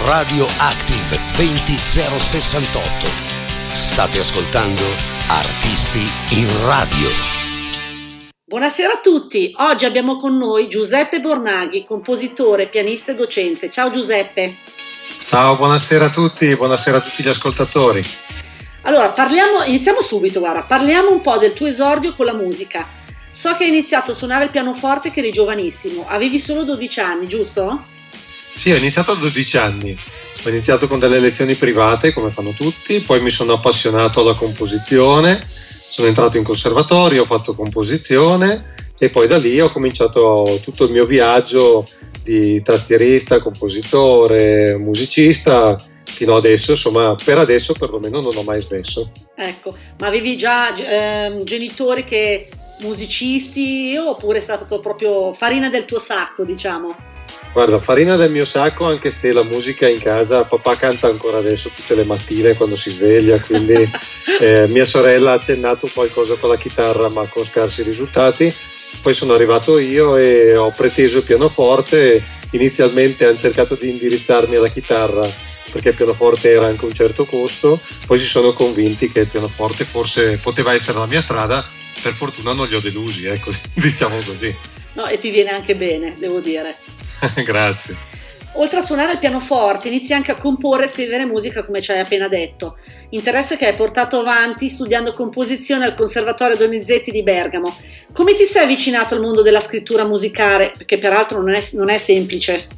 Radio Active 20068. State ascoltando Artisti in Radio. Buonasera a tutti, oggi abbiamo con noi Giuseppe Bornaghi, compositore, pianista e docente. Ciao Giuseppe. Ciao, buonasera a tutti gli ascoltatori. Allora, iniziamo subito, parliamo un po' del tuo esordio con la musica. So che hai iniziato a suonare il pianoforte che eri giovanissimo, avevi solo 12 anni, giusto? Sì, ho iniziato a 12 anni, ho iniziato con delle lezioni private come fanno tutti, poi mi sono appassionato alla composizione, sono entrato in conservatorio, ho fatto composizione e poi da lì ho cominciato tutto il mio viaggio di tastierista, compositore, musicista, fino adesso, insomma, per adesso perlomeno non ho mai smesso. Ecco, ma avevi già genitori che musicisti oppure è stato proprio farina del tuo sacco, diciamo? Guarda, farina del mio sacco, anche se la musica in casa, papà canta ancora adesso tutte le mattine quando si sveglia, quindi mia sorella ha accennato qualcosa con la chitarra ma con scarsi risultati, poi sono arrivato io e ho preteso il pianoforte. Inizialmente hanno cercato di indirizzarmi alla chitarra perché il pianoforte era anche un certo costo, poi si sono convinti che il pianoforte forse poteva essere la mia strada, per fortuna non li ho delusi, ecco, diciamo così. No, e ti viene anche bene, devo dire. Grazie. Oltre a suonare il pianoforte, inizi anche a comporre e scrivere musica, come ci hai appena detto. Interesse che hai portato avanti studiando composizione al Conservatorio Donizetti di Bergamo. Come ti sei avvicinato al mondo della scrittura musicale, che peraltro non è semplice?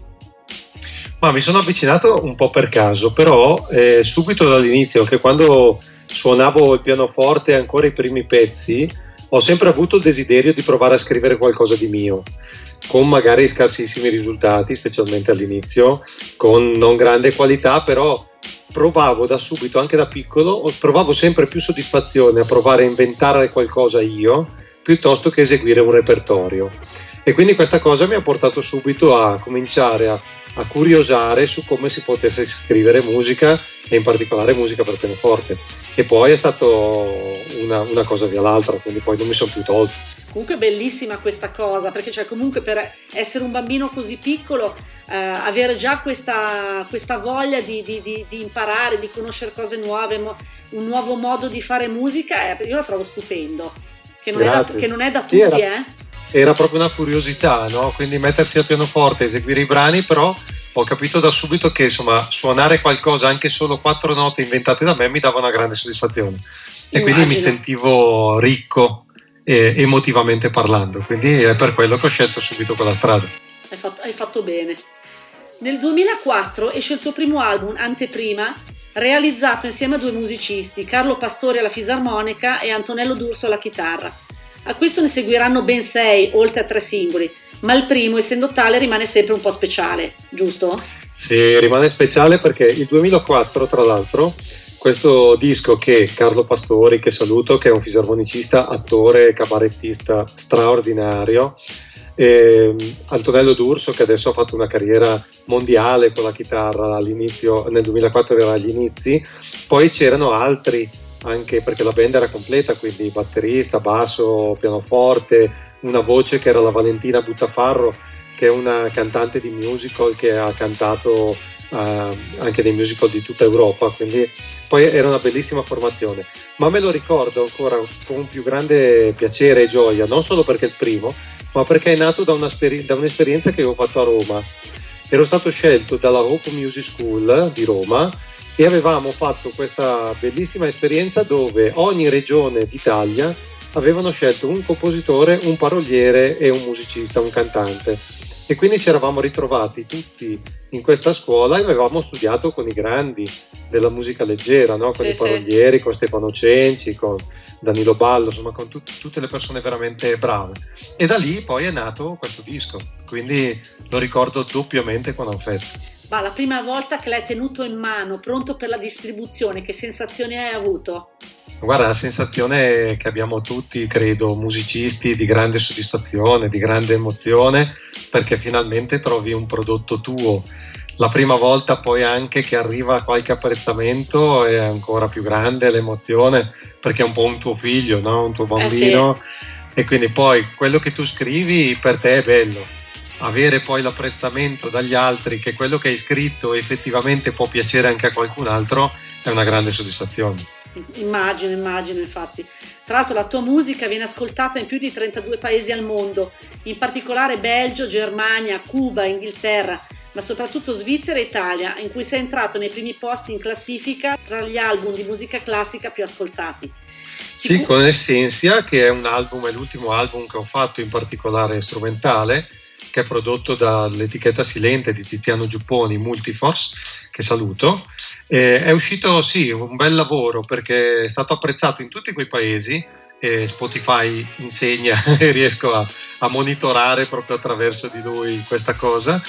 Ma mi sono avvicinato un po' per caso, però subito dall'inizio, anche quando suonavo il pianoforte, ancora i primi pezzi, ho sempre avuto il desiderio di provare a scrivere qualcosa di mio, con magari scarsissimi risultati, specialmente all'inizio, con non grande qualità, però provavo da subito, anche da piccolo, provavo sempre più soddisfazione a provare a inventare qualcosa io, piuttosto che eseguire un repertorio. E quindi questa cosa mi ha portato subito a cominciare a curiosare su come si potesse scrivere musica, e in particolare musica per pianoforte. E poi è stato una cosa via l'altra, quindi poi non mi sono più tolto. Comunque è bellissima questa cosa, perché cioè comunque per essere un bambino così piccolo avere già questa voglia di imparare, di conoscere cose nuove, un nuovo modo di fare musica, io la trovo stupendo, che non è da sì, tutti. Era proprio una curiosità, no? Quindi mettersi al pianoforte, eseguire i brani, però ho capito da subito che insomma suonare qualcosa, anche solo 4 note inventate da me, mi dava una grande soddisfazione. E quindi mi sentivo ricco emotivamente parlando, quindi è per quello che ho scelto subito quella strada. Hai fatto bene. Nel 2004 esce il tuo primo album, Anteprima, realizzato insieme a 2 musicisti, Carlo Pastori alla fisarmonica e Antonello D'Urso alla chitarra. A questo ne seguiranno ben 6, oltre a 3 singoli, ma il primo, essendo tale, rimane sempre un po' speciale, giusto? Sì, rimane speciale perché il 2004, tra l'altro, questo disco che Carlo Pastori, che saluto, che è un fisarmonicista, attore e cabarettista straordinario, e Antonello D'Urso, che adesso ha fatto una carriera mondiale con la chitarra, all'inizio, nel 2004 era agli inizi, poi c'erano altri, anche perché la band era completa, quindi batterista, basso, pianoforte, una voce che era la Valentina Buttafarro, che è una cantante di musical che ha cantato anche nei musical di tutta Europa, quindi poi era una bellissima formazione, ma me lo ricordo ancora con più grande piacere e gioia, non solo perché è il primo, ma perché è nato da un'esperienza che avevo fatto a Roma. Ero stato scelto dalla Hope Music School di Roma e avevamo fatto questa bellissima esperienza dove ogni regione d'Italia avevano scelto un compositore, un paroliere e un musicista, un cantante. E quindi ci eravamo ritrovati tutti in questa scuola e avevamo studiato con i grandi della musica leggera, no? Con i parolieri, con Stefano Cenci, con Danilo Ballo, insomma con tutte le persone veramente brave. E da lì poi è nato questo disco, quindi lo ricordo doppiamente con affetto. Ma la prima volta che l'hai tenuto in mano, pronto per la distribuzione, che sensazioni hai avuto? Guarda, la sensazione che abbiamo tutti, credo, musicisti, di grande soddisfazione, di grande emozione, perché finalmente trovi un prodotto tuo. La prima volta poi anche che arriva qualche apprezzamento è ancora più grande l'emozione, perché è un po' un tuo figlio, no? Un tuo bambino, sì. E quindi poi quello che tu scrivi per te è bello. avere poi l'apprezzamento dagli altri che quello che hai scritto effettivamente può piacere anche a qualcun altro è una grande soddisfazione. Immagino infatti. Tra l'altro la tua musica viene ascoltata in più di 32 paesi al mondo, in particolare Belgio, Germania, Cuba, Inghilterra, ma soprattutto Svizzera e Italia, in cui sei entrato nei primi posti in classifica tra gli album di musica classica più ascoltati. Sì, con Essentia, che è un album, è l'ultimo album che ho fatto, in particolare strumentale, che è prodotto dall'etichetta Silente di Tiziano Giupponi, Multiforce, che saluto. È uscito, sì, un bel lavoro, perché è stato apprezzato in tutti quei paesi, e Spotify insegna e riesco a monitorare proprio attraverso di lui questa cosa,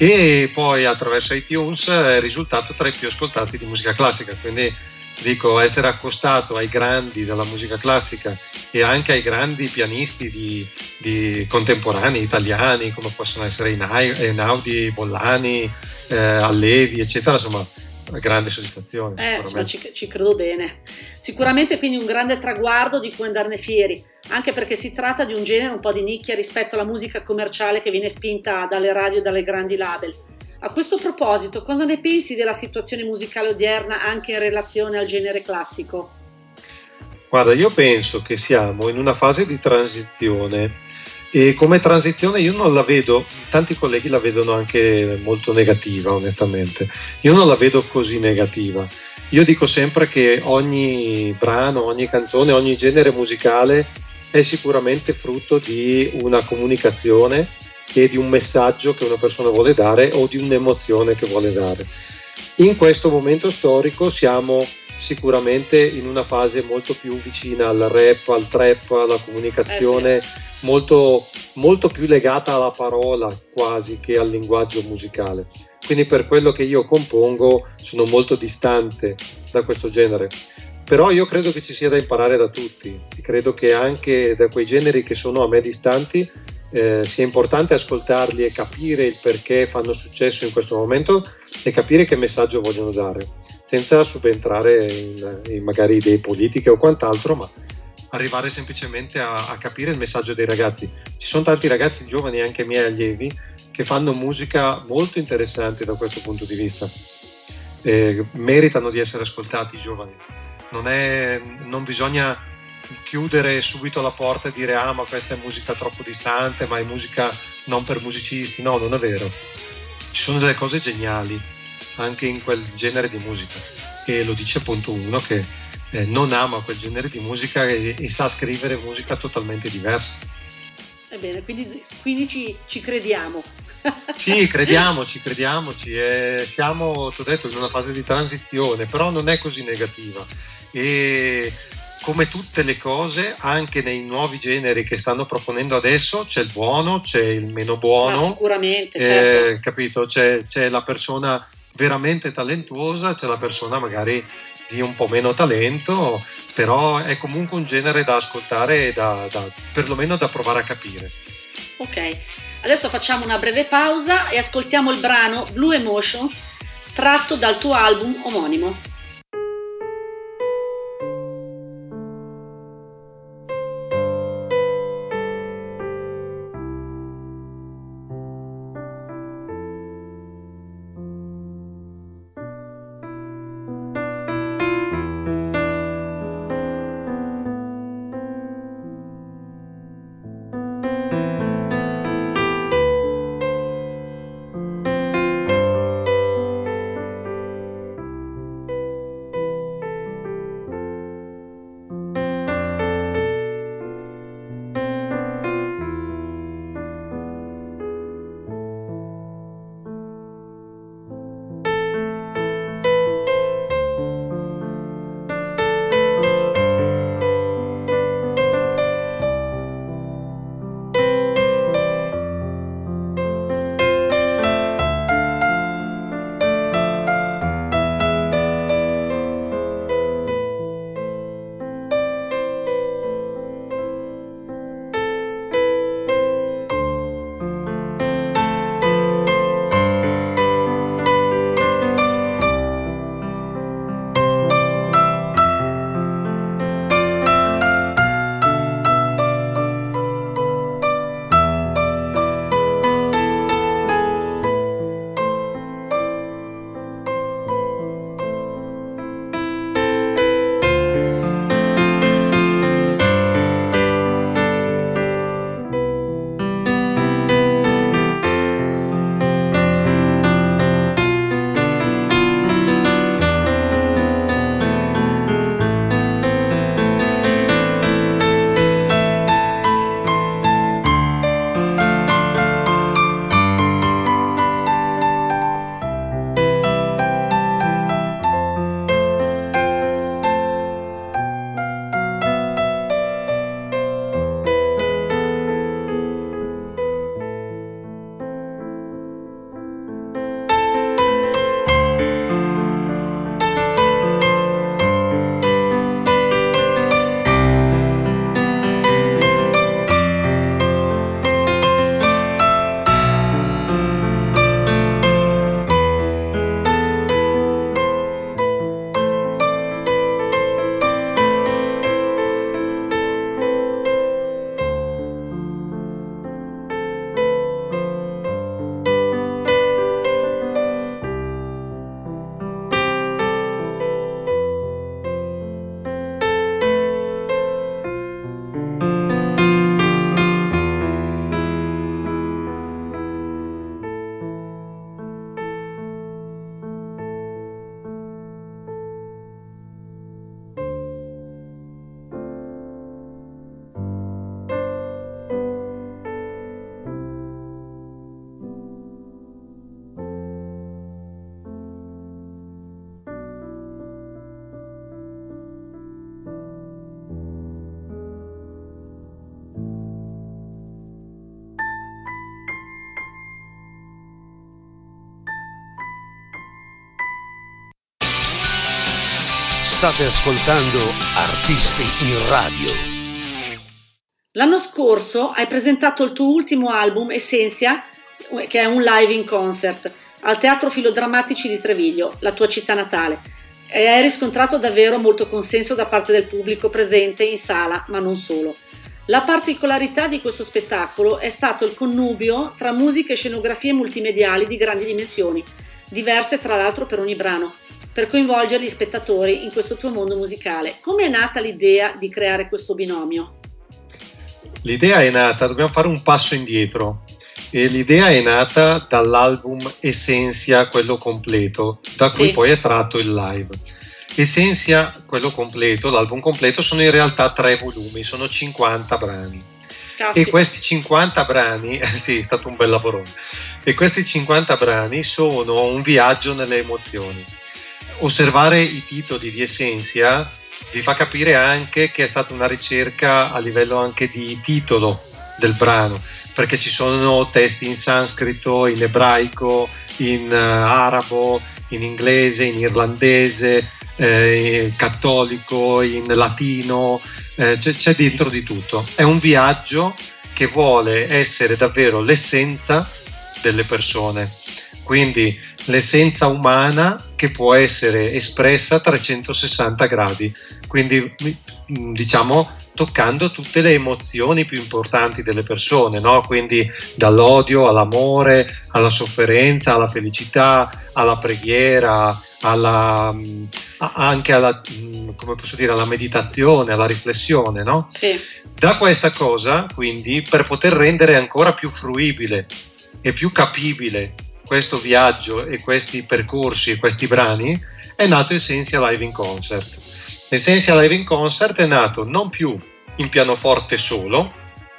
e poi attraverso iTunes è risultato tra i più ascoltati di musica classica, quindi dico, essere accostato ai grandi della musica classica e anche ai grandi pianisti di contemporanei italiani, come possono essere Einaudi, Bollani, Allevi, eccetera, insomma, grande soddisfazione. Insomma, ci credo bene. Sicuramente quindi un grande traguardo di cui andarne fieri, anche perché si tratta di un genere un po' di nicchia rispetto alla musica commerciale che viene spinta dalle radio e dalle grandi label. A questo proposito, cosa ne pensi della situazione musicale odierna anche in relazione al genere classico? Guarda, io penso che siamo in una fase di transizione, e come transizione io non la vedo, tanti colleghi la vedono anche molto negativa, onestamente. Io non la vedo così negativa. Io dico sempre che ogni brano, ogni canzone, ogni genere musicale è sicuramente frutto di una comunicazione e di un messaggio che una persona vuole dare o di un'emozione che vuole dare. In questo momento storico siamo sicuramente in una fase molto più vicina al rap, al trap, alla comunicazione, sì, molto, molto più legata alla parola quasi che al linguaggio musicale. Quindi per quello che io compongo sono molto distante da questo genere. Però io credo che ci sia da imparare da tutti, credo che anche da quei generi che sono a me distanti sia importante ascoltarli e capire il perché fanno successo in questo momento e capire che messaggio vogliono dare, senza subentrare in magari idee politiche o quant'altro, ma arrivare semplicemente a capire il messaggio dei ragazzi. Ci sono tanti ragazzi giovani, anche miei allievi, che fanno musica molto interessante da questo punto di vista. Meritano di essere ascoltati i giovani. Non bisogna chiudere subito la porta e dire ma questa è musica troppo distante, ma è musica non per musicisti. No, non è vero. Ci sono delle cose geniali anche in quel genere di musica, e lo dice appunto uno che non ama quel genere di musica e sa scrivere musica totalmente diversa. Ebbene, quindi ci crediamo. Sì, crediamoci. Siamo, ti ho detto, in una fase di transizione, però non è così negativa. E come tutte le cose, anche nei nuovi generi che stanno proponendo adesso, c'è il buono, c'è il meno buono. Ma sicuramente, certo. Capito? C'è la persona veramente talentuosa, c'è la persona magari di un po' meno talento, però è comunque un genere da ascoltare e perlomeno da provare a capire. Ok, adesso facciamo una breve pausa e ascoltiamo il brano Blue Emotions tratto dal tuo album omonimo. State ascoltando Artisti in Radio. L'anno scorso hai presentato il tuo ultimo album, Essentia, che è un live in concert, al Teatro Filodrammatici di Treviglio, la tua città natale, e hai riscontrato davvero molto consenso da parte del pubblico presente in sala, ma non solo. La particolarità di questo spettacolo è stato il connubio tra musica e scenografie multimediali di grandi dimensioni, diverse tra l'altro per ogni brano, per coinvolgere gli spettatori in questo tuo mondo musicale. Come è nata l'idea di creare questo binomio? L'idea è nata, dobbiamo fare un passo indietro, e l'idea è nata dall'album Essentia, quello completo, da cui poi è tratto il live. Essentia, quello completo, l'album completo, sono in realtà 3 volumi, sono 50 brani. Caspita. E questi 50 brani, sì, è stato un bel lavorone, e questi 50 brani sono un viaggio nelle emozioni. Osservare i titoli di Essentia vi fa capire anche che è stata una ricerca a livello anche di titolo del brano, perché ci sono testi in sanscrito, in ebraico, in arabo, in inglese, in irlandese, cattolico, in latino, c'è dentro di tutto. È un viaggio che vuole essere davvero l'essenza delle persone, quindi l'essenza umana che può essere espressa a 360 gradi, quindi diciamo toccando tutte le emozioni più importanti delle persone, no? Quindi dall'odio all'amore, alla sofferenza, alla felicità, alla preghiera, anche alla, come posso dire, alla meditazione, alla riflessione, no? Sì. Da questa cosa, quindi, per poter rendere ancora più fruibile e più capibile questo viaggio e questi percorsi e questi brani, è nato Essentia Live in Concert. Essentia Live in Concert è nato non più in pianoforte solo,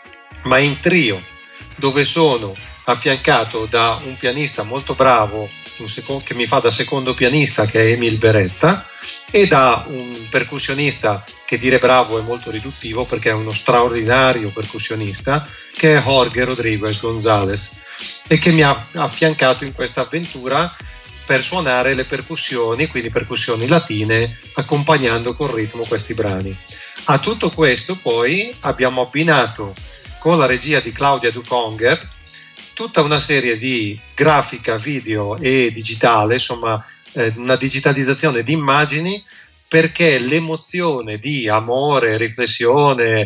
ma in trio, dove sono affiancato da un pianista molto bravo, che mi fa da secondo pianista, che è Emil Beretta, e da un percussionista, che dire bravo è molto riduttivo perché è uno straordinario percussionista, che è Jorge Rodriguez González, e che mi ha affiancato in questa avventura per suonare le percussioni, quindi percussioni latine, accompagnando col ritmo questi brani. A tutto questo poi abbiamo abbinato, con la regia di Claudia Duconger, tutta una serie di grafica, video e digitale, insomma una digitalizzazione di immagini, perché l'emozione di amore, riflessione,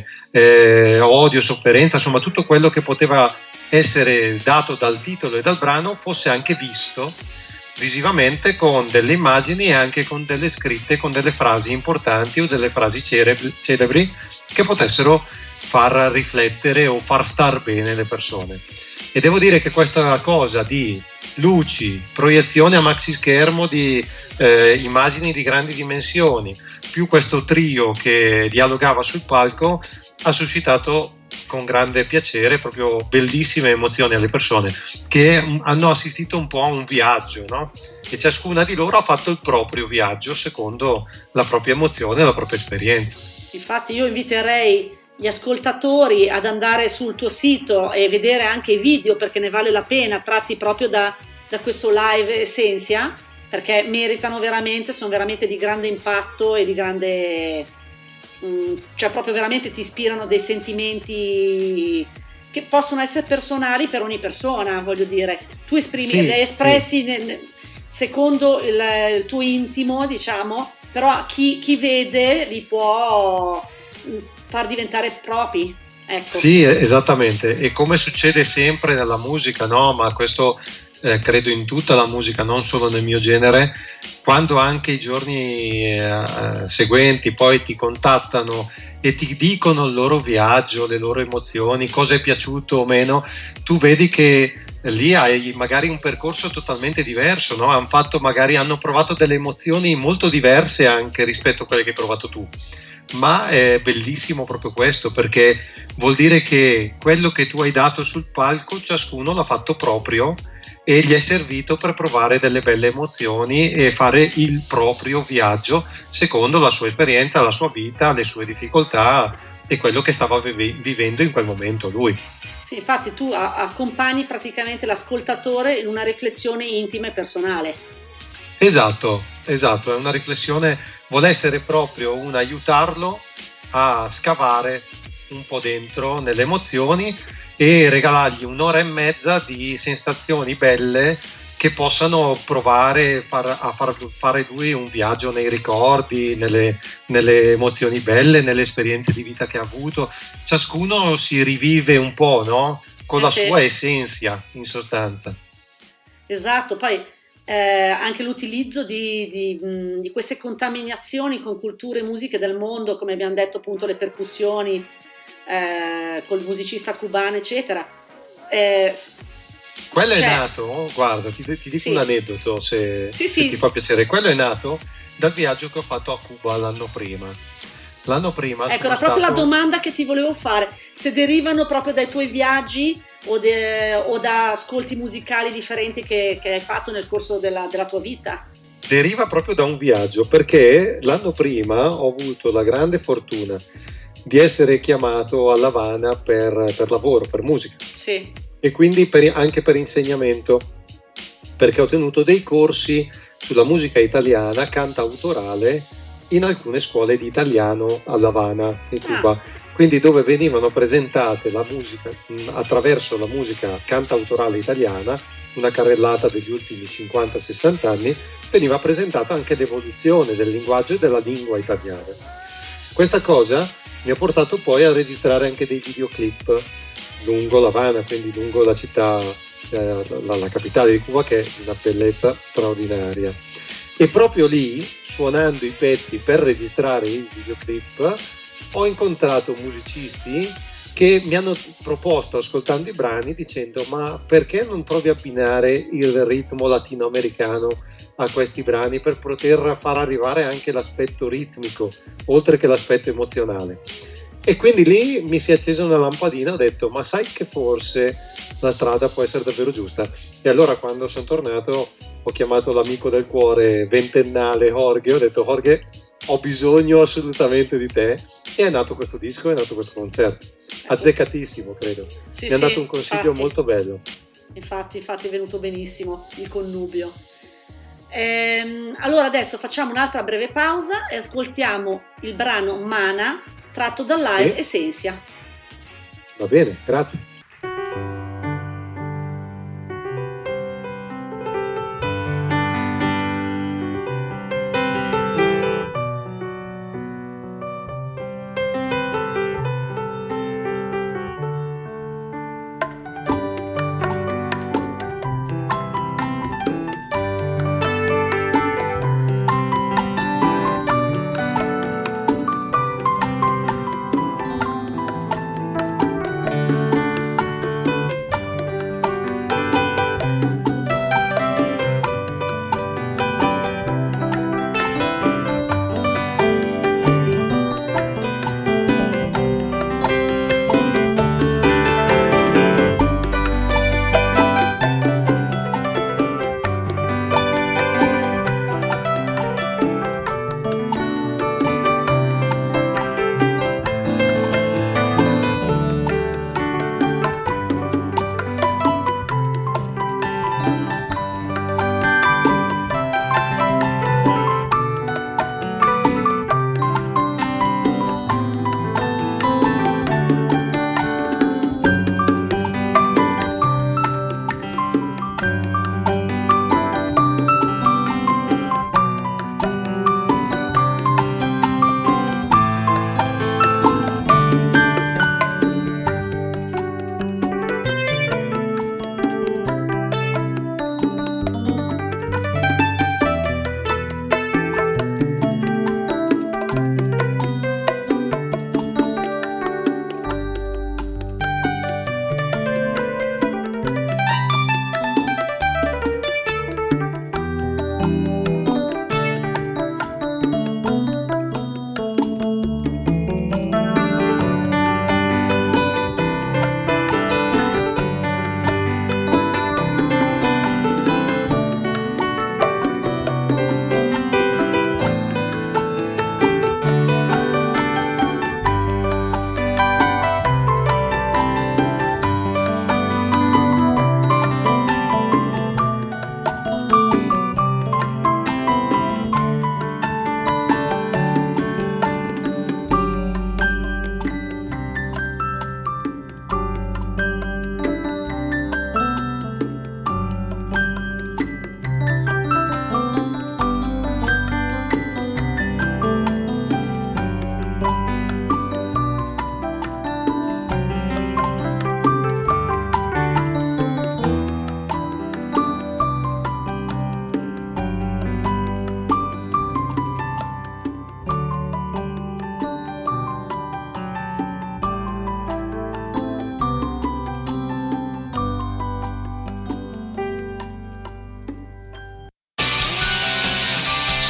odio, sofferenza, insomma tutto quello che poteva essere dato dal titolo e dal brano fosse anche visto visivamente con delle immagini e anche con delle scritte, con delle frasi importanti o delle frasi celebri che potessero far riflettere o far star bene le persone. E devo dire che questa cosa di luci, proiezione a maxi schermo di immagini di grandi dimensioni, più questo trio che dialogava sul palco, ha suscitato con grande piacere proprio bellissime emozioni alle persone che hanno assistito un po' a un viaggio, no? E ciascuna di loro ha fatto il proprio viaggio secondo la propria emozione e la propria esperienza. Infatti io inviterei gli ascoltatori ad andare sul tuo sito e vedere anche i video, perché ne vale la pena, tratti proprio da questo live Essentia, perché meritano veramente, sono veramente di grande impatto e di grande, cioè proprio veramente ti ispirano dei sentimenti che possono essere personali per ogni persona, voglio dire, tu esprimi, li hai espressi secondo il tuo intimo, diciamo, però chi vede li può far diventare propri, ecco. Sì, esattamente, e come succede sempre nella musica, no? Ma questo credo in tutta la musica, non solo nel mio genere, quando anche i giorni seguenti poi ti contattano e ti dicono il loro viaggio, le loro emozioni, cosa è piaciuto o meno, tu vedi che lì hai magari un percorso totalmente diverso, no? Hanno provato delle emozioni molto diverse anche rispetto a quelle che hai provato tu. Ma è bellissimo proprio questo, perché vuol dire che quello che tu hai dato sul palco ciascuno l'ha fatto proprio e gli è servito per provare delle belle emozioni e fare il proprio viaggio secondo la sua esperienza, la sua vita, le sue difficoltà e quello che stava vivendo in quel momento lui. Sì, infatti tu accompagni praticamente l'ascoltatore in una riflessione intima e personale. Esatto, esatto, è una riflessione, vuole essere proprio un aiutarlo a scavare un po' dentro nelle emozioni e regalargli un'ora e mezza di sensazioni belle che possano provare a far fare lui un viaggio nei ricordi, nelle emozioni belle, nelle esperienze di vita che ha avuto. Ciascuno si rivive un po', no? Con la sua essenza, in sostanza. Esatto, poi anche l'utilizzo di queste contaminazioni con culture e musiche del mondo, come abbiamo detto appunto le percussioni col musicista cubano eccetera. Quello è nato, guarda, ti dico un aneddoto se ti fa piacere. Quello è nato dal viaggio che ho fatto a Cuba l'anno prima. Ecco, era proprio la domanda che ti volevo fare, se derivano proprio dai tuoi viaggi o da ascolti musicali differenti che hai fatto nel corso della tua vita. Deriva proprio da un viaggio, perché l'anno prima ho avuto la grande fortuna di essere chiamato a La Habana per lavoro, per musica. Sì. E quindi anche per insegnamento, perché ho tenuto dei corsi sulla musica italiana cantautorale in alcune scuole di italiano a La Habana, in Cuba. Quindi dove venivano presentate la musica attraverso la musica cantautorale italiana, una carrellata degli ultimi 50-60 anni, veniva presentata anche l'evoluzione del linguaggio e della lingua italiana. Questa cosa mi ha portato poi a registrare anche dei videoclip lungo La Habana, quindi lungo la città, la capitale di Cuba, che è una bellezza straordinaria. E proprio lì, suonando i pezzi per registrare i videoclip, ho incontrato musicisti che mi hanno proposto, ascoltando i brani, dicendo: ma perché non provi a abbinare il ritmo latinoamericano a questi brani per poter far arrivare anche l'aspetto ritmico, oltre che l'aspetto emozionale? E quindi lì mi si è accesa una lampadina, ho detto: ma sai che forse la strada può essere davvero giusta? E allora quando sono tornato ho chiamato l'amico del cuore ventennale Jorge, ho detto: Jorge, ho bisogno assolutamente di te, e è nato questo disco, è nato questo concerto, azzeccatissimo credo, mi ha dato un consiglio molto bello. Infatti è venuto benissimo il connubio. Allora adesso facciamo un'altra breve pausa e ascoltiamo il brano Mana, tratto dal live Essentia. Va bene, grazie.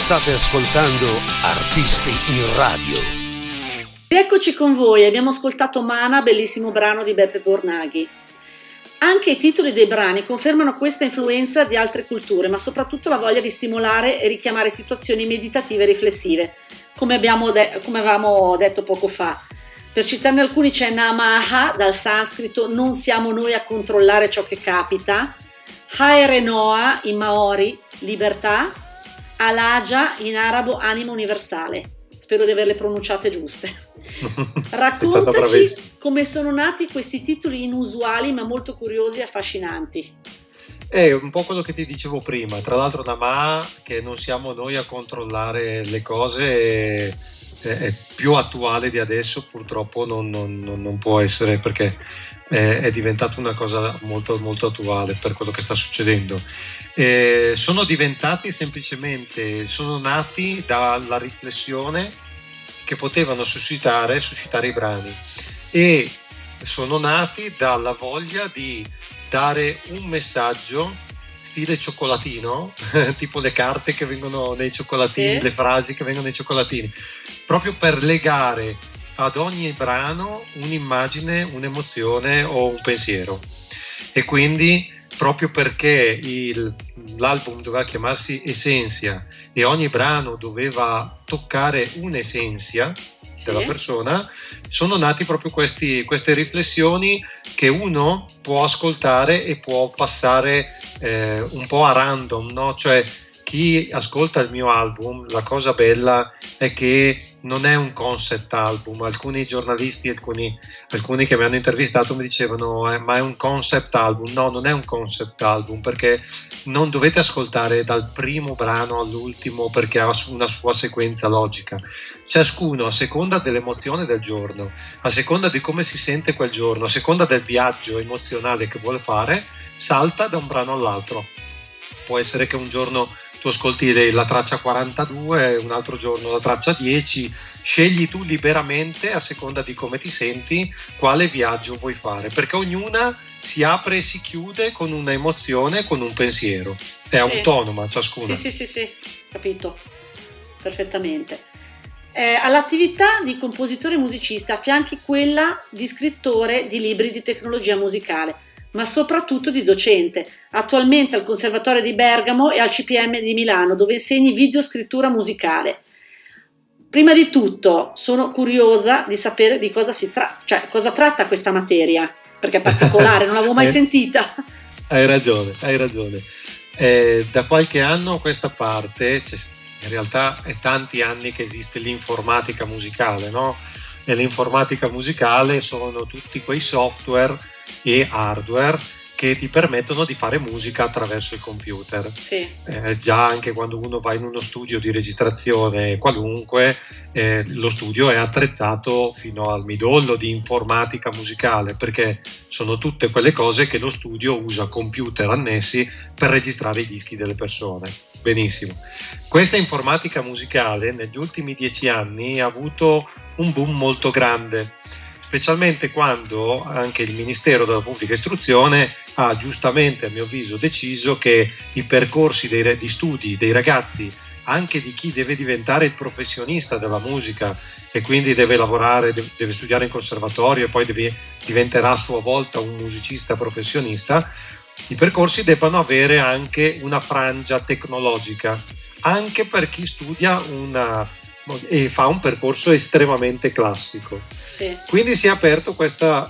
State ascoltando Artisti in Radio. Rieccoci con voi, abbiamo ascoltato Mana, bellissimo brano di Beppe Bornaghi. Anche i titoli dei brani confermano questa influenza di altre culture, ma soprattutto la voglia di stimolare e richiamare situazioni meditative e riflessive, come avevamo detto poco fa. Per citarne alcuni c'è Namaha, dal sanscrito non siamo noi a controllare ciò che capita, Haere Noa in Maori, libertà, Alaja in arabo, anima universale. Spero di averle pronunciate giuste. Raccontaci come sono nati questi titoli inusuali ma molto curiosi e affascinanti. È un po' quello che ti dicevo prima, tra l'altro Namaha, che non siamo noi a controllare le cose, è più attuale di adesso, purtroppo non può essere, perché è diventata una cosa molto, molto attuale per quello che sta succedendo. Sono diventati semplicemente, sono nati dalla riflessione che potevano suscitare i brani, e sono nati dalla voglia di dare un messaggio stile cioccolatino, tipo le carte che vengono nei cioccolatini, sì, le frasi che vengono nei cioccolatini, proprio per legare ad ogni brano un'immagine, un'emozione o un pensiero. E quindi, proprio perché l'album doveva chiamarsi Essentia e ogni brano doveva toccare un'essenza della persona, sono nati proprio queste riflessioni che uno può ascoltare e può passare un po' a random, no? Cioè, chi ascolta il mio album, la cosa bella è che non è un concept album. Alcuni giornalisti, alcuni che mi hanno intervistato mi dicevano ma è un concept album. No, non è un concept album, perché non dovete ascoltare dal primo brano all'ultimo, perché ha una sua sequenza logica. Ciascuno, a seconda dell'emozione del giorno, a seconda di come si sente quel giorno, a seconda del viaggio emozionale che vuole fare, salta da un brano all'altro. Può essere che un giorno tu ascolti la traccia 42, un altro giorno la traccia 10, scegli tu liberamente, a seconda di come ti senti, quale viaggio vuoi fare, perché ognuna si apre e si chiude con una emozione, con un pensiero, è autonoma ciascuna. Sì, capito, perfettamente. All'attività di compositore e musicista affianchi quella di scrittore di libri di tecnologia musicale, ma soprattutto di docente, attualmente al Conservatorio di Bergamo e al CPM di Milano, dove insegni videoscrittura musicale. Prima di tutto sono curiosa di sapere di cosa cosa tratta questa materia, perché è particolare, non l'avevo mai sentita. Hai ragione. Da qualche anno a questa parte, in realtà è tanti anni che esiste l'informatica musicale, no? E l'informatica musicale sono tutti quei software e hardware che ti permettono di fare musica attraverso il computer. Sì. Già anche quando uno va in uno studio di registrazione qualunque, lo studio è attrezzato fino al midollo di informatica musicale, perché sono tutte quelle cose che lo studio usa, computer annessi, per registrare i dischi delle persone. Benissimo. Questa informatica musicale negli ultimi 10 anni ha avuto un boom molto grande, specialmente quando anche il Ministero della Pubblica Istruzione ha giustamente, a mio avviso, deciso che i percorsi di studi dei ragazzi, anche di chi deve diventare il professionista della musica e quindi deve lavorare, deve studiare in conservatorio e poi diventerà a sua volta un musicista professionista, i percorsi debbano avere anche una frangia tecnologica, anche per chi studia e fa un percorso estremamente classico. Sì. Quindi si è aperto questo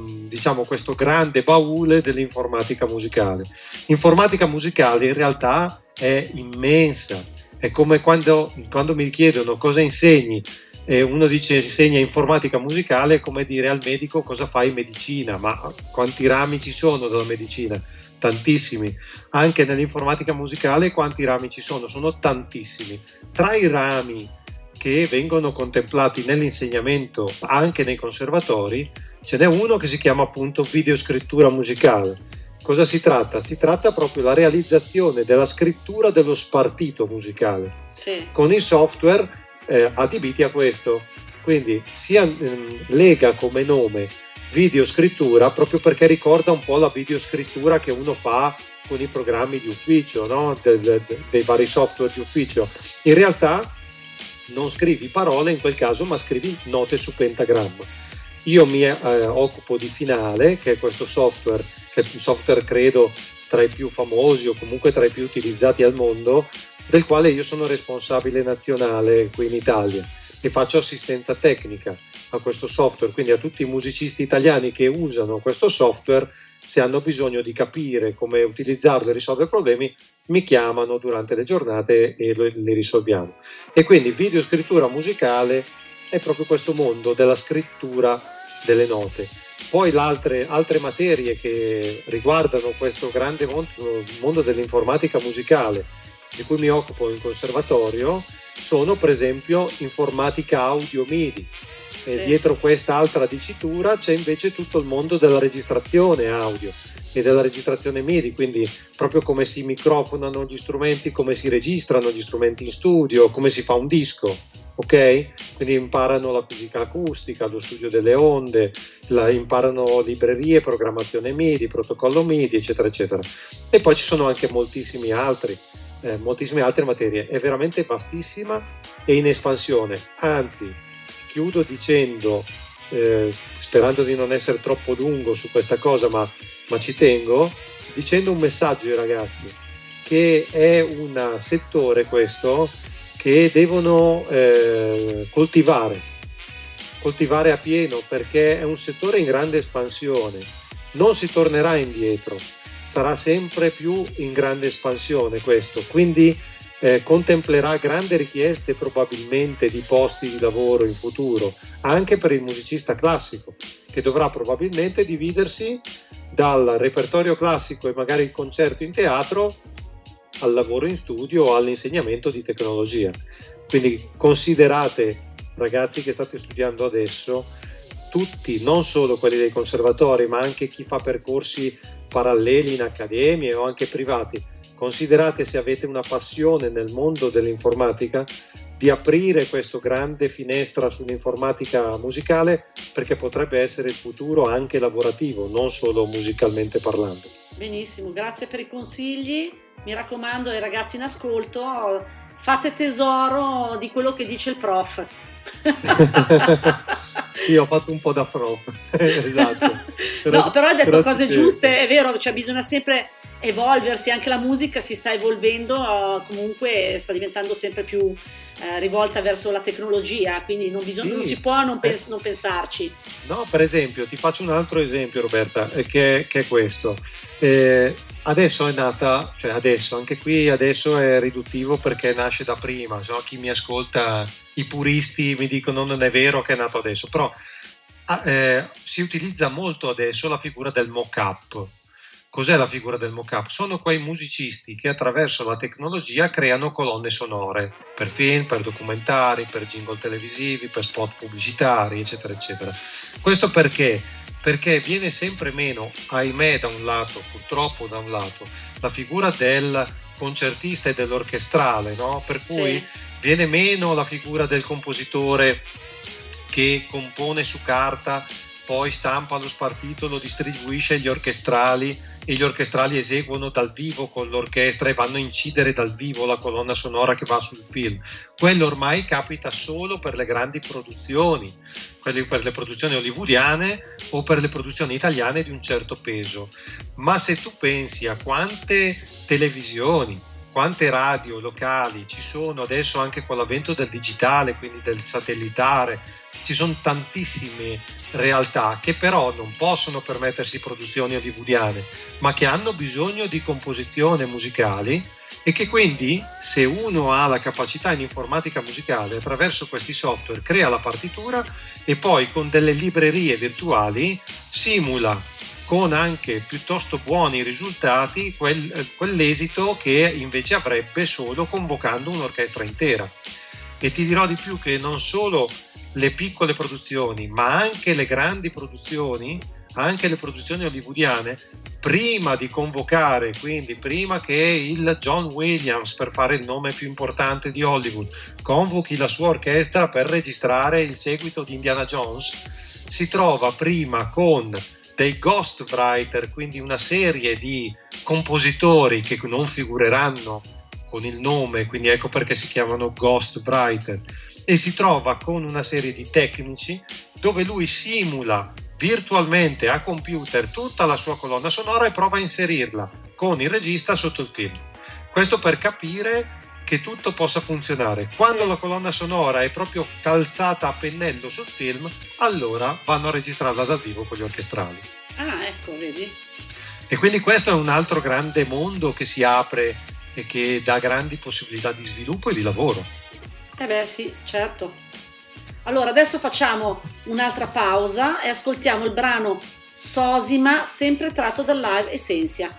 grande baule dell'informatica musicale. Informatica musicale in realtà è immensa, è come quando mi chiedono cosa insegni, e uno dice insegna informatica musicale, è come dire al medico cosa fai in medicina, ma quanti rami ci sono della medicina? Tantissimi. Anche nell'informatica musicale quanti rami ci sono? Sono tantissimi. Tra i rami che vengono contemplati nell'insegnamento anche nei conservatori ce n'è uno che si chiama appunto videoscrittura musicale. Cosa si tratta? Si tratta proprio della realizzazione della scrittura dello spartito musicale, sì, con i software adibiti a questo. Quindi lega come nome videoscrittura proprio perché ricorda un po' la videoscrittura che uno fa con i programmi di ufficio, no? Dei vari software di ufficio. In realtà non scrivi parole in quel caso, ma scrivi note su pentagramma. Io mi occupo di Finale, che è questo software, che è un software credo tra i più famosi o comunque tra i più utilizzati al mondo, del quale io sono responsabile nazionale qui in Italia e faccio assistenza tecnica a questo software, quindi a tutti i musicisti italiani che usano questo software, se hanno bisogno di capire come utilizzarlo e risolvere problemi, mi chiamano durante le giornate e li risolviamo. E quindi videoscrittura musicale è proprio questo mondo della scrittura delle note. Poi altre materie che riguardano questo grande mondo dell'informatica musicale di cui mi occupo in conservatorio sono per esempio informatica audio MIDI. E dietro questa altra dicitura c'è invece tutto il mondo della registrazione audio e della registrazione MIDI, quindi proprio come si microfonano gli strumenti, come si registrano gli strumenti in studio, come si fa un disco, ok? Quindi imparano la fisica acustica, lo studio delle onde, imparano librerie, programmazione MIDI, protocollo MIDI, eccetera, eccetera. E poi ci sono anche moltissime altre materie. È veramente vastissima e in espansione, anzi chiudo dicendo, sperando di non essere troppo lungo su questa cosa, ma ci tengo, dicendo un messaggio ai ragazzi, che è un settore questo che devono coltivare a pieno, perché è un settore in grande espansione, non si tornerà indietro, sarà sempre più in grande espansione questo, quindi contemplerà grandi richieste probabilmente di posti di lavoro in futuro, anche per il musicista classico, che dovrà probabilmente dividersi dal repertorio classico e magari il concerto in teatro al lavoro in studio o all'insegnamento di tecnologia. Quindi considerate, ragazzi che state studiando adesso, tutti, non solo quelli dei conservatori, ma anche chi fa percorsi paralleli in accademie o anche privati, considerate, se avete una passione nel mondo dell'informatica, di aprire questa grande finestra sull'informatica musicale, perché potrebbe essere il futuro anche lavorativo, non solo musicalmente parlando. Benissimo, grazie per i consigli. Mi raccomando ai ragazzi in ascolto, fate tesoro di quello che dice il prof. Sì, ho fatto un po' da prof. Esatto. Però hai detto cose giuste, è vero, cioè bisogna sempre evolversi, anche la musica si sta evolvendo, comunque sta diventando sempre più rivolta verso la tecnologia, quindi non si può non pensarci. No, per esempio, ti faccio un altro esempio, Roberta, che è questo. Adesso è nata, cioè anche qui adesso è riduttivo perché nasce da prima, so, chi mi ascolta, i puristi mi dicono non è vero che è nato adesso, però si utilizza molto adesso la figura del mock-up. Cos'è la figura del mock-up? Sono quei musicisti che attraverso la tecnologia creano colonne sonore per film, per documentari, per jingle televisivi, per spot pubblicitari, eccetera, eccetera. Questo perché? Perché viene sempre meno, ahimè, da un lato, purtroppo da un lato, la figura del concertista e dell'orchestrale, no? Per cui viene meno la figura del compositore che compone su carta, poi stampa lo spartito, lo distribuisce agli orchestrali e gli orchestrali eseguono dal vivo con l'orchestra e vanno a incidere dal vivo la colonna sonora che va sul film. Quello ormai capita solo per le grandi produzioni, per le produzioni hollywoodiane o per le produzioni italiane di un certo peso. Ma se tu pensi a quante televisioni, quante radio locali ci sono adesso, anche con l'avvento del digitale, quindi del satellitare, ci sono tantissime realtà che però non possono permettersi produzioni hollywoodiane, ma che hanno bisogno di composizione musicali e che quindi, se uno ha la capacità in informatica musicale, attraverso questi software crea la partitura e poi con delle librerie virtuali simula con anche piuttosto buoni risultati quell'esito che invece avrebbe solo convocando un'orchestra intera. E ti dirò di più che non solo le piccole produzioni, ma anche le grandi produzioni, anche le produzioni hollywoodiane, prima di convocare, quindi prima che il John Williams, per fare il nome più importante di Hollywood, convochi la sua orchestra per registrare il seguito di Indiana Jones, si trova prima con dei ghostwriter, quindi una serie di compositori che non figureranno con il nome, quindi ecco perché si chiamano ghostwriter, e si trova con una serie di tecnici dove lui simula virtualmente a computer tutta la sua colonna sonora e prova a inserirla con il regista sotto il film. Questo per capire che tutto possa funzionare. Quando la colonna sonora è proprio calzata a pennello sul film, allora vanno a registrarla dal vivo con gli orchestrali. Ah, ecco, vedi? E quindi questo è un altro grande mondo che si apre e che dà grandi possibilità di sviluppo e di lavoro. Beh sì, certo. Allora adesso facciamo un'altra pausa e ascoltiamo il brano Sosima, sempre tratto dal live Essentia.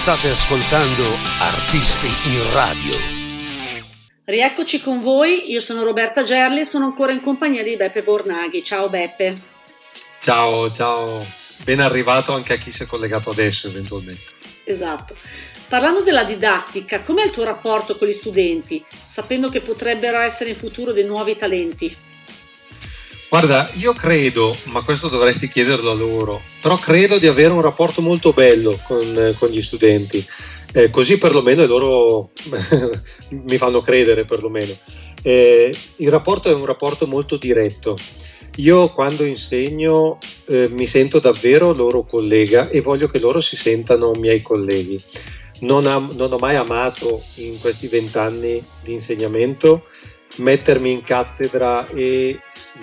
State ascoltando Artisti in Radio. Rieccoci con voi, io sono Roberta Gerli e sono ancora in compagnia di Beppe Bornaghi. Ciao Beppe. Ciao, ben arrivato anche a chi si è collegato adesso eventualmente. Esatto. Parlando della didattica, com'è il tuo rapporto con gli studenti, sapendo che potrebbero essere in futuro dei nuovi talenti? Guarda, io credo, ma questo dovresti chiederlo a loro, però credo di avere un rapporto molto bello con gli studenti, così perlomeno loro mi fanno credere perlomeno. Il rapporto è un rapporto molto diretto. Io quando insegno mi sento davvero loro collega e voglio che loro si sentano miei colleghi. Non ho mai amato in questi 20 anni di insegnamento mettermi in cattedra e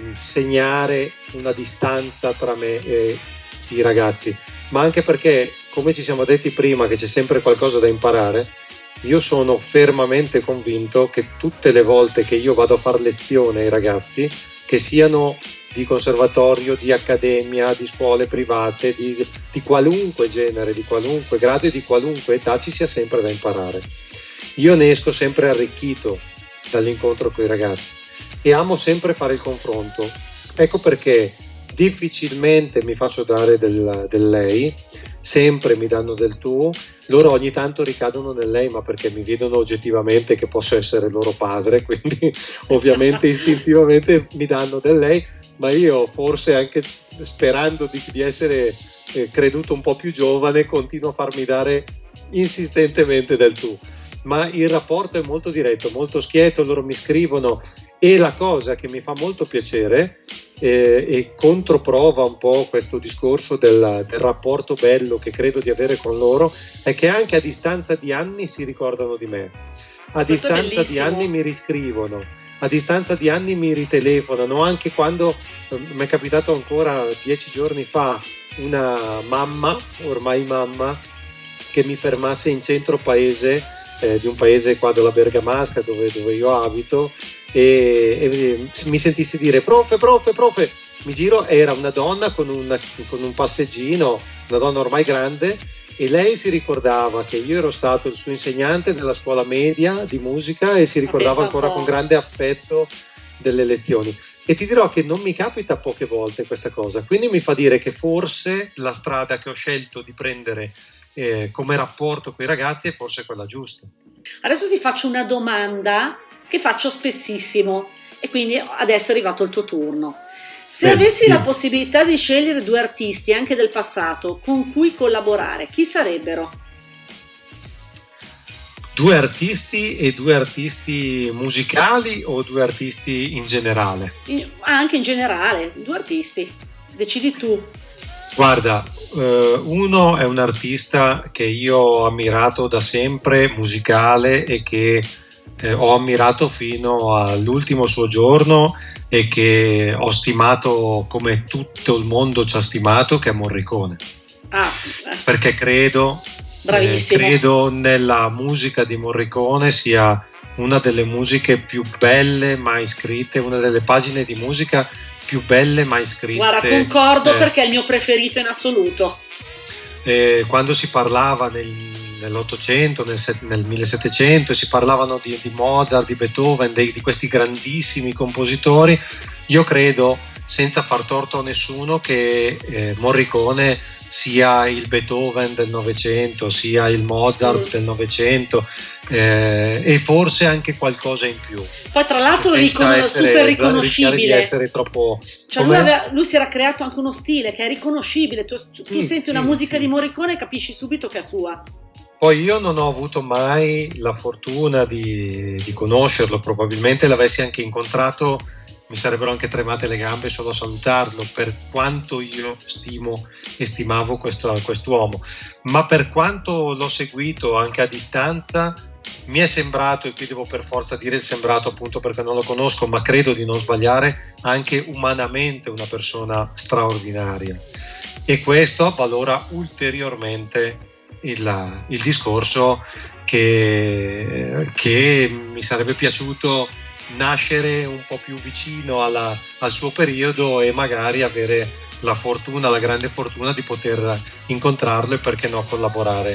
segnare una distanza tra me e i ragazzi, ma anche perché, come ci siamo detti prima, che c'è sempre qualcosa da imparare. Io sono fermamente convinto che tutte le volte che io vado a fare lezione ai ragazzi, che siano di conservatorio, di accademia, di scuole private, di qualunque genere, di qualunque grado e di qualunque età, ci sia sempre da imparare. Io ne esco sempre arricchito dall'incontro con i ragazzi e amo sempre fare il confronto. Ecco perché difficilmente mi faccio dare del lei, sempre mi danno del tu. Loro ogni tanto ricadono nel lei, ma perché mi vedono oggettivamente che posso essere loro padre, quindi ovviamente istintivamente mi danno del lei, ma io forse anche sperando di essere creduto un po' più giovane continuo a farmi dare insistentemente del tu. Ma il rapporto è molto diretto, molto schietto, loro mi scrivono, e la cosa che mi fa molto piacere e controprova un po' questo discorso del rapporto bello che credo di avere con loro è che anche a distanza di anni si ricordano di me, a distanza di anni mi riscrivono, a distanza di anni mi ritelefonano, anche quando mi è capitato ancora 10 giorni fa una mamma, ormai mamma, che mi fermasse in centro paese di un paese qua della Bergamasca dove io abito e mi sentissi dire profe, mi giro, era una donna con un passeggino, una donna ormai grande, e lei si ricordava che io ero stato il suo insegnante nella scuola media di musica e si ricordava ancora con grande affetto delle lezioni. E ti dirò che non mi capita poche volte questa cosa, quindi mi fa dire che forse la strada che ho scelto di prendere come rapporto con i ragazzi è forse quella giusta. Adesso ti faccio una domanda che faccio spessissimo e quindi adesso è arrivato il tuo turno. Se avessi la possibilità di scegliere 2 artisti anche del passato con cui collaborare, chi sarebbero? 2 artisti e 2 artisti musicali o 2 artisti in generale? Anche in generale, 2 artisti, decidi tu. Guarda, uno è un artista che io ho ammirato da sempre, musicale, e che ho ammirato fino all'ultimo suo giorno e che ho stimato come tutto il mondo ci ha stimato, che è Morricone. Perché credo nella musica di Morricone sia una delle musiche più belle mai scritte, una delle pagine di musica più belle mai scritte. Guarda, concordo, perché è il mio preferito in assoluto. Quando si parlava nell'Ottocento, nel 1700, si parlavano di Mozart, di Beethoven, di questi grandissimi compositori, io credo, senza far torto a nessuno, che Morricone sia il Beethoven del Novecento, sia il Mozart del Novecento, e forse anche qualcosa in più. Poi tra l'altro super riconoscibile, di essere troppo, cioè lui si era creato anche uno stile che è riconoscibile, tu senti una musica di Morricone e capisci subito che è sua. Poi io non ho avuto mai la fortuna di conoscerlo, probabilmente l'avessi anche incontrato mi sarebbero anche tremate le gambe solo a salutarlo, per quanto io stimo e stimavo quest'uomo, ma per quanto l'ho seguito anche a distanza mi è sembrato, e qui devo per forza dire il sembrato appunto perché non lo conosco, ma credo di non sbagliare, anche umanamente una persona straordinaria, e questo avvalora ulteriormente il discorso che mi sarebbe piaciuto nascere un po' più vicino al suo periodo e magari avere la grande fortuna di poter incontrarlo e perché no collaborare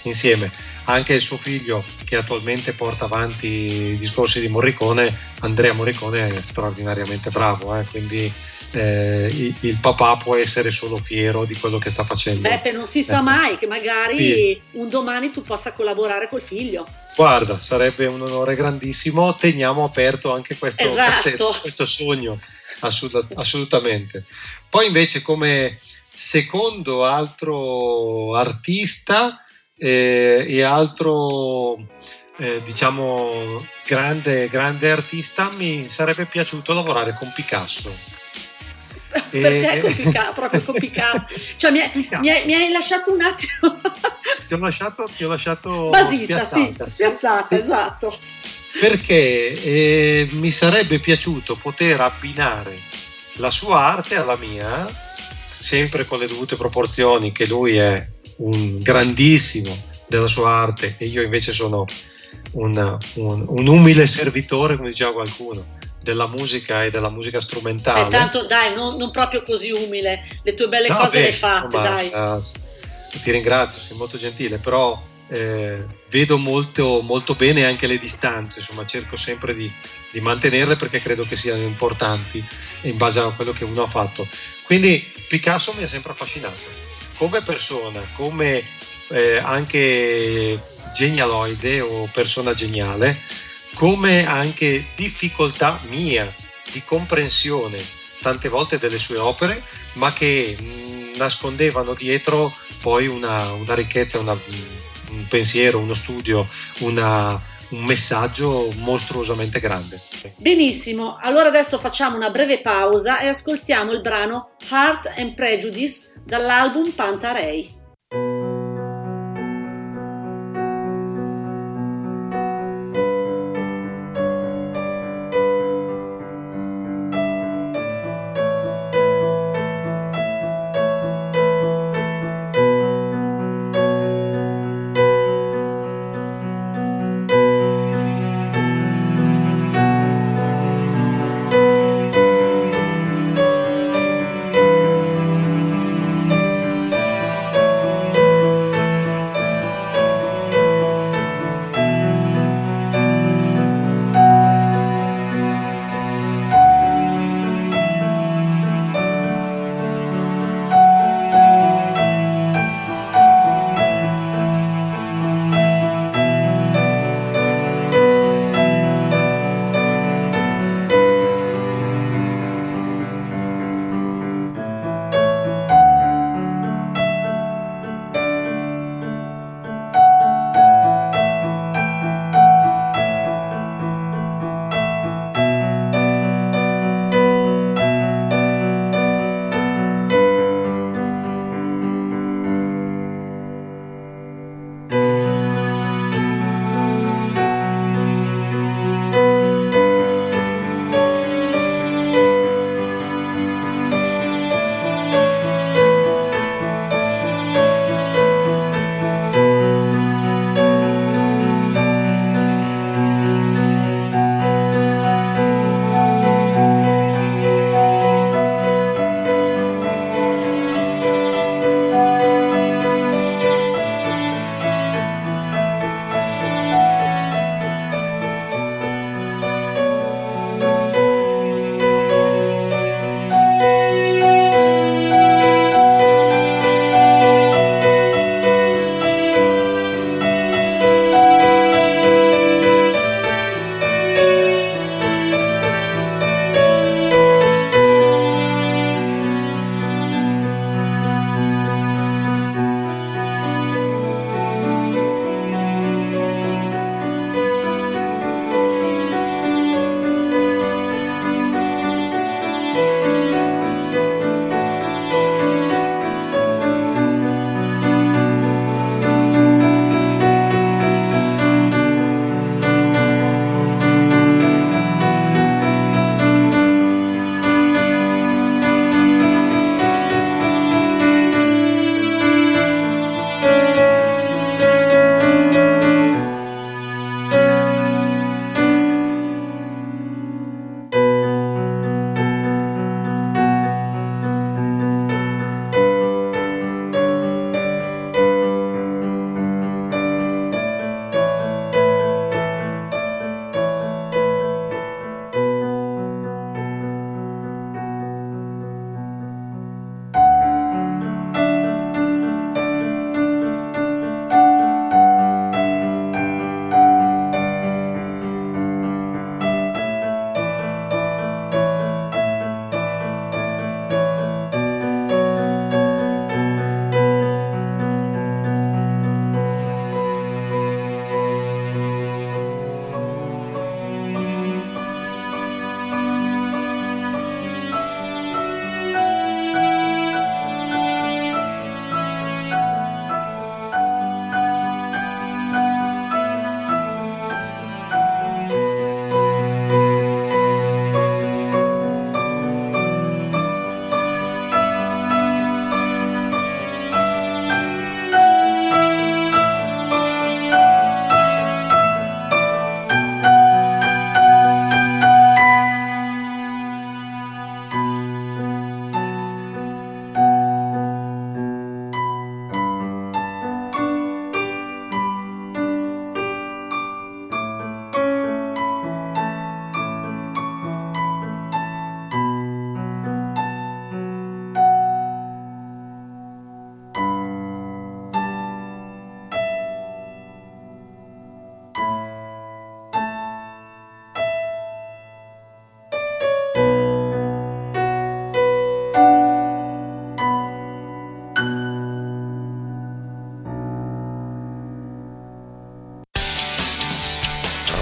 insieme. Anche il suo figlio, che attualmente porta avanti i discorsi di Morricone, Andrea Morricone, è straordinariamente bravo, quindi il papà può essere solo fiero di quello che sta facendo. Beppe, non si sa mai che magari un domani tu possa collaborare col figlio. Guarda, sarebbe un onore grandissimo, teniamo aperto anche questo, esatto. questo sogno, assolutamente. Poi invece come secondo altro artista e altro diciamo grande artista, mi sarebbe piaciuto lavorare con Picasso. Perché proprio con Picasso? Cioè mi hai lasciato un attimo. ti ho lasciato basita, spiazzata, sì. Esatto. Perché mi sarebbe piaciuto poter abbinare la sua arte alla mia, sempre con le dovute proporzioni, che lui è un grandissimo della sua arte e io invece sono un umile servitore, come diceva qualcuno, della musica e della musica strumentale. Tanto dai, non proprio così umile, le tue belle cose le hai fatte, dai. Ti ringrazio, sei molto gentile, però vedo molto bene anche le distanze, insomma cerco sempre di mantenerle perché credo che siano importanti in base a quello che uno ha fatto. Quindi Picasso mi ha sempre affascinato come persona, come anche genialoide o persona geniale, come anche difficoltà mia di comprensione tante volte delle sue opere, ma che nascondevano dietro poi una ricchezza, un pensiero, uno studio, un messaggio mostruosamente grande. Benissimo, allora adesso facciamo una breve pausa e ascoltiamo il brano Heart and Prejudice dall'album Pantarei.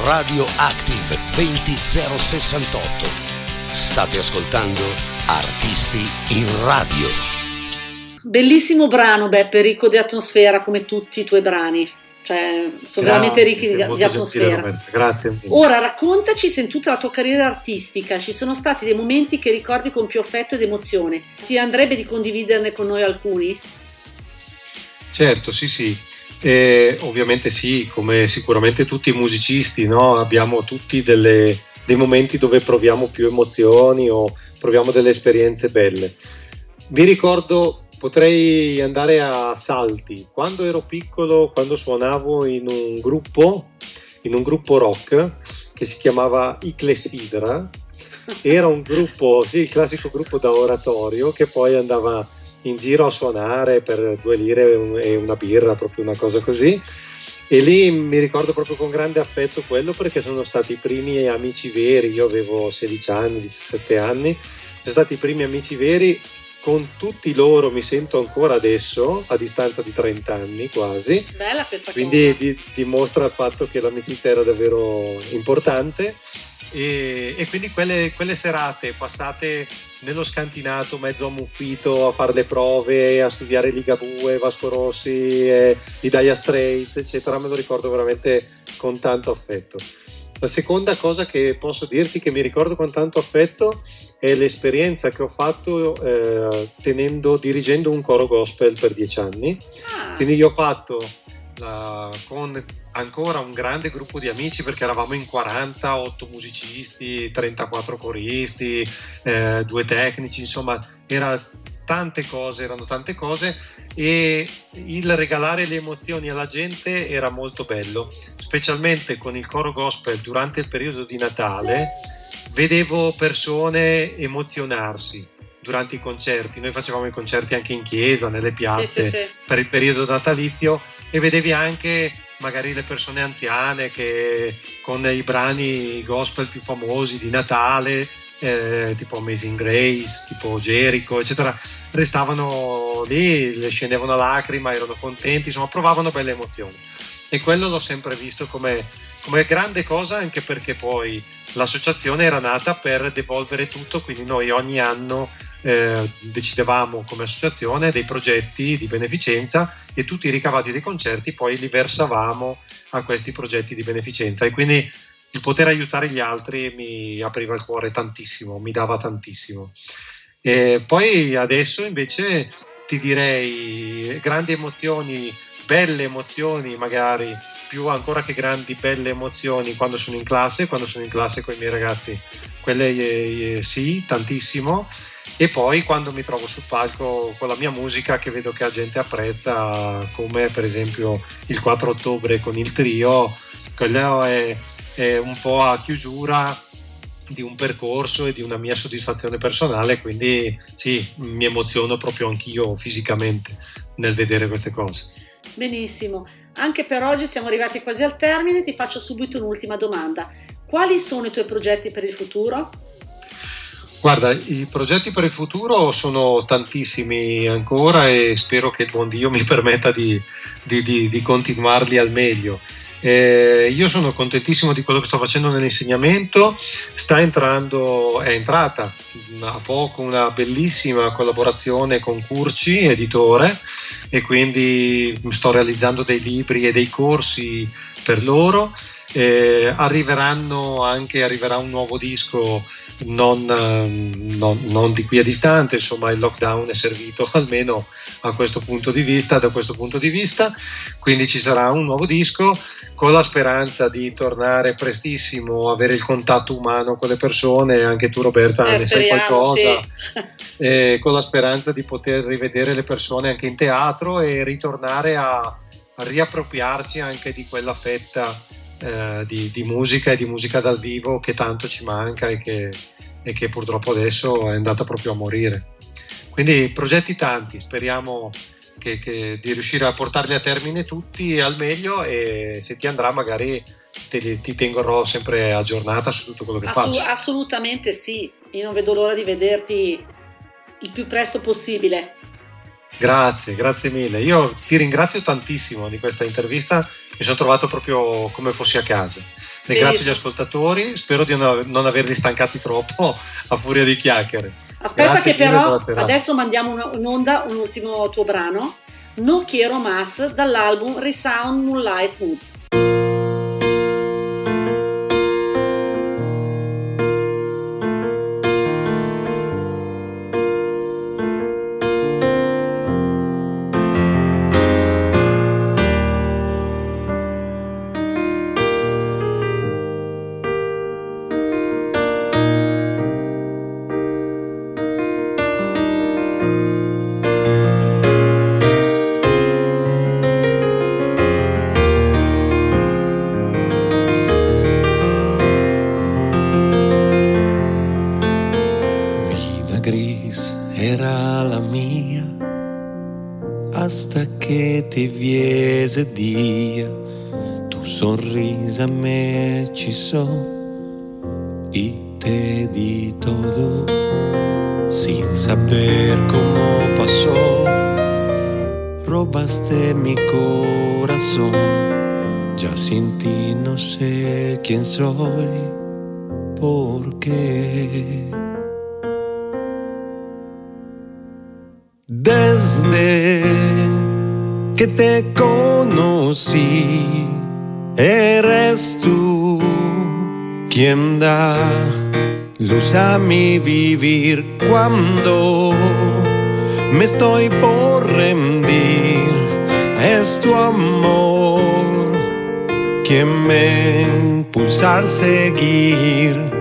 Radio Active 20068. State ascoltando Artisti in Radio. Bellissimo brano, Beppe, ricco di atmosfera come tutti i tuoi brani. Cioè, sono veramente ricchi di atmosfera. Grazie. Ora raccontaci se in tutta la tua carriera artistica ci sono stati dei momenti che ricordi con più affetto ed emozione. Ti andrebbe di condividerne con noi alcuni? Certo, sì. Ovviamente sì, come sicuramente tutti i musicisti, no? Abbiamo tutti dei momenti dove proviamo più emozioni o proviamo delle esperienze belle. Vi ricordo, potrei andare a salti. Quando ero piccolo, quando suonavo in un gruppo rock che si chiamava I Clessidra, era un gruppo, sì, il classico gruppo da oratorio che poi andava in giro a suonare per 2 lire e una birra, proprio una cosa così. E lì mi ricordo proprio con grande affetto quello, perché sono stati i primi amici veri. Io avevo 16 anni, 17 anni, sono stati i primi amici veri. Con tutti loro mi sento ancora adesso, a distanza di 30 anni quasi. Bella questa quindi cosa. Dimostra il fatto che l'amicizia era davvero importante. E quindi quelle serate passate nello scantinato, mezzo ammuffito, a fare le prove, a studiare Ligabue, Vasco Rossi, i Dire Straits, eccetera, me lo ricordo veramente con tanto affetto. La seconda cosa che posso dirti che mi ricordo con tanto affetto è l'esperienza che ho fatto dirigendo un coro gospel per 10 anni. Quindi io ho fatto con ancora un grande gruppo di amici, perché eravamo in 48 musicisti, 34 coristi, 2 tecnici, insomma erano tante cose, e il regalare le emozioni alla gente era molto bello, specialmente con il coro gospel. Durante il periodo di Natale vedevo persone emozionarsi durante i concerti. Noi facevamo i concerti anche in chiesa, nelle piazze, sì. Per il periodo natalizio, e vedevi anche magari le persone anziane che con i brani gospel più famosi di Natale, tipo Amazing Grace, tipo Jericho, eccetera, restavano lì, le scendeva una lacrima, erano contenti, insomma provavano belle emozioni. E quello l'ho sempre visto come grande cosa, anche perché poi l'associazione era nata per devolvere tutto, quindi noi ogni anno decidevamo come associazione dei progetti di beneficenza, e tutti i ricavati dei concerti poi li versavamo a questi progetti di beneficenza, e quindi il poter aiutare gli altri mi apriva il cuore tantissimo, mi dava tantissimo. E poi adesso invece ti direi grandi emozioni, belle emozioni, magari più ancora che grandi, belle emozioni quando sono in classe con i miei ragazzi, quelle sì, tantissimo. E poi quando mi trovo sul palco con la mia musica, che vedo che la gente apprezza, come per esempio il 4 ottobre con il trio, quello è un po' a chiusura di un percorso e di una mia soddisfazione personale, quindi sì, mi emoziono proprio anch'io fisicamente nel vedere queste cose. Benissimo, anche per oggi siamo arrivati quasi al termine. Ti faccio subito un'ultima domanda: quali sono i tuoi progetti per il futuro? Guarda, i progetti per il futuro sono tantissimi ancora, e spero che il buon Dio mi permetta di continuarli al meglio. Io sono contentissimo di quello che sto facendo nell'insegnamento. È entrata a poco una bellissima collaborazione con Curci, editore, e quindi sto realizzando dei libri e dei corsi per loro. Arriverà un nuovo disco non di qui a distante, insomma il lockdown è servito almeno da questo punto di vista, quindi ci sarà un nuovo disco, con la speranza di tornare prestissimo, avere il contatto umano con le persone. Anche tu, Roberta, ne sai qualcosa, sì. Con la speranza di poter rivedere le persone anche in teatro e ritornare a riappropriarci anche di quella fetta di musica e di musica dal vivo che tanto ci manca e che purtroppo adesso è andata proprio a morire. Quindi progetti tanti, speriamo di riuscire a portarli a termine tutti al meglio, e se ti andrà magari ti tengo sempre aggiornata su tutto quello che faccio. Assolutamente sì, io non vedo l'ora di vederti il più presto possibile. Grazie mille. Io ti ringrazio tantissimo di questa intervista, mi sono trovato proprio come fossi a casa. Ringrazio gli ascoltatori, spero di non averli stancati troppo a furia di chiacchiere. Aspetta che però adesso mandiamo in onda un ultimo tuo brano, No Quiero Más, dall'album Resound Moonlight Moods. Era la mía hasta que te vi ese día. Tu sonrisa me hechizó y te di todo sin saber cómo pasó. Robaste mi corazón, ya sin ti no sé quién soy, por qué. Desde que te conocí, eres tú quien da luz a mi vivir. Cuando me estoy por rendir, es tu amor quien me impulsa a seguir.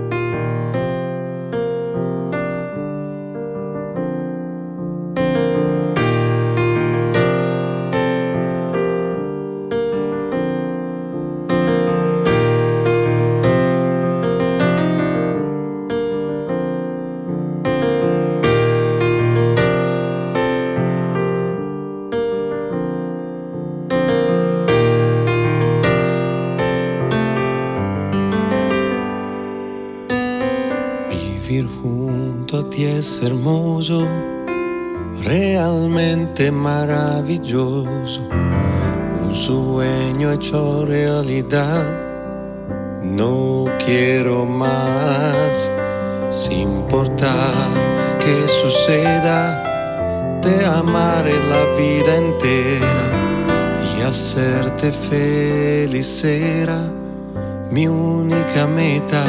Vivir junto a ti es hermoso, realmente maravilloso, un sueño hecho realidad. No quiero más, sin importar qué suceda, te amaré la vida entera y hacerte feliz será mi única meta.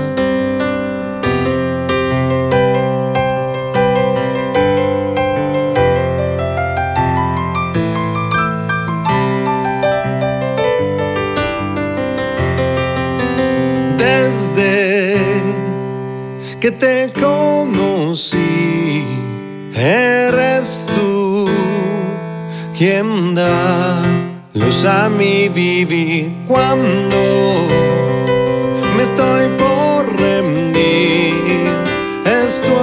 Desde que te conocí, eres tú quien da luz a mi vivir. Cuando me estoy por rendir, es tu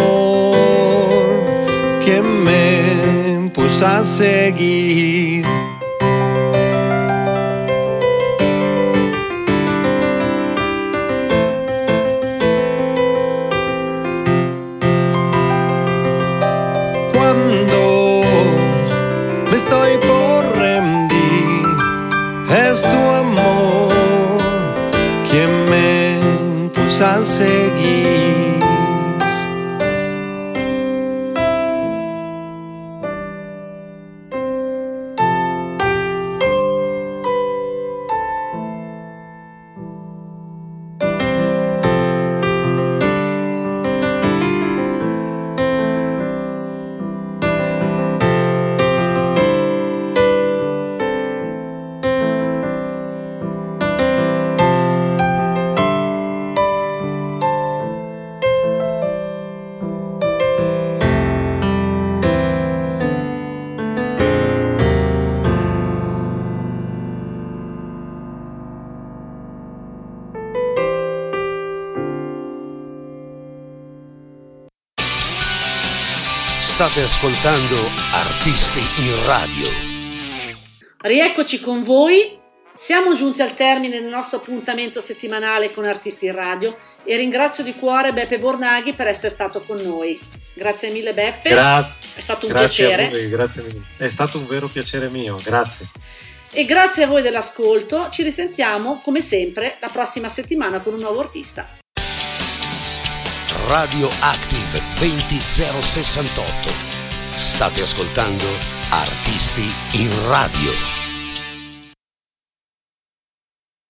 amor quien me impulsa a seguir. Cuando me estoy por rendir, es tu amor quien me impulsa a seguir. State ascoltando Artisti in Radio. Rieccoci con voi. Siamo giunti al termine del nostro appuntamento settimanale con Artisti in Radio e ringrazio di cuore Beppe Bornaghi per essere stato con noi. Grazie mille Beppe. Grazie. È stato un Grazie piacere. a voi, grazie mille. È stato un vero piacere mio, grazie. E grazie a voi dell'ascolto, ci risentiamo come sempre la prossima settimana con un nuovo artista. Radio Active 20068. State ascoltando Artisti in Radio.